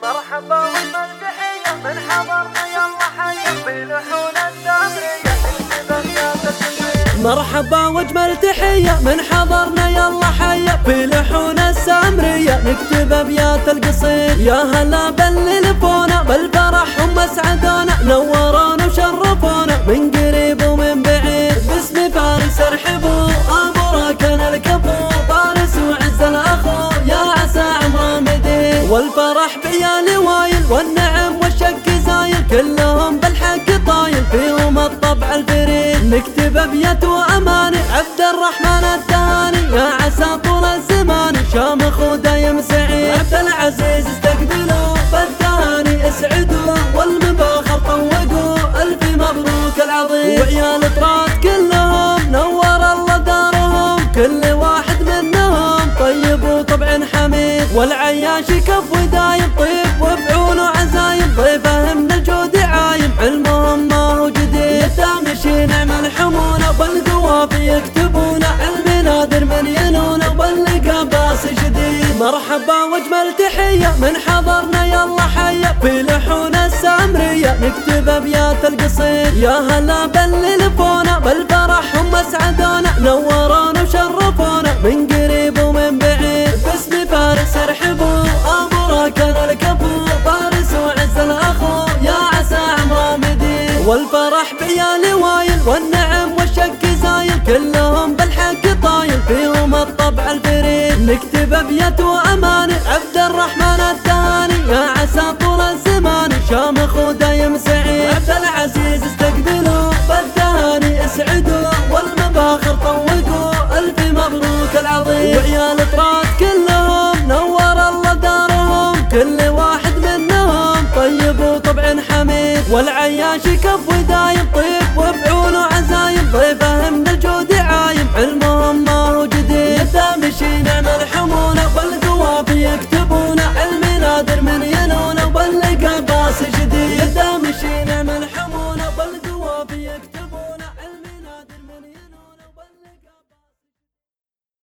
مرحبا والمرجحية من حضرنا يلا حيا في لحون السامرية نكتب أبيات القصيد. مرحبا واجمل تحية من حضرنا يلا حيا في لحون السامرية نكتب أبيات القصيد. يا هلا باللي لفونا بالفرح هم اسعدونا نورونا وشرفونا من قريب ومن بعيد. باسم فارس ارحبوا ابو راكن الكفو فارس وعز الاخو يا عسى عمره مديد. والفرح بيا لوايل والنعم والشك زايل كلهم بالحق طايل فيهم الطبع الفريد. نكتب ابيات واماني عبد الرحمن التهاني يا عسى طول الزمان شامخ ودايم سعيد. عبد العزيز استقبلوا بالتهاني اسعدوا والمباخر طوقوا الف مبروك العظيم. وعيال طراد كلهم نور الله دارهم كل واحد منهم طيب وطبع حميد. والعياش كف ودايم طيب وبعونه عزايم ضيفه من الجود عايم علمهم ما هو جديد. يتامشي نعم الحمونه بالقوافي يكتبونه المنادر من ينونه واللقى باس شديد. مرحبا واجمل تحيه من حضرنا يلا حيا في لحون السامريه نكتب ابيات القصيد. يا هلا باللي لفونا بالفرح هم اسعدونا نورونا وشرفونا من قريب ومن بعيد. باسم فارس ارحبوا ابو راكن الكفو فارس وعز الاخو يا عسى عمره مديد. والفرح بيا لوايل والنعم والشك زايل كلهم بالحق طايل فيهم الطبع الفريد. نكتب ابيات واماني عبد الرحمن التهاني يا عسى طول الزمان شامخ ودايم سعيد. عبد العزيز استقبلوا بالتهاني اسعدوا والمباخر طوقوا الف مبروك العظيم. وعيال طراد كلهم نور الله دارهم كل واحد منهم طيب وطبع حميد. والعياش كف ودايم طيب وبعونه عزايم ضيفه من الجود عايم علمهم ما هو جديد. يتامشي نعم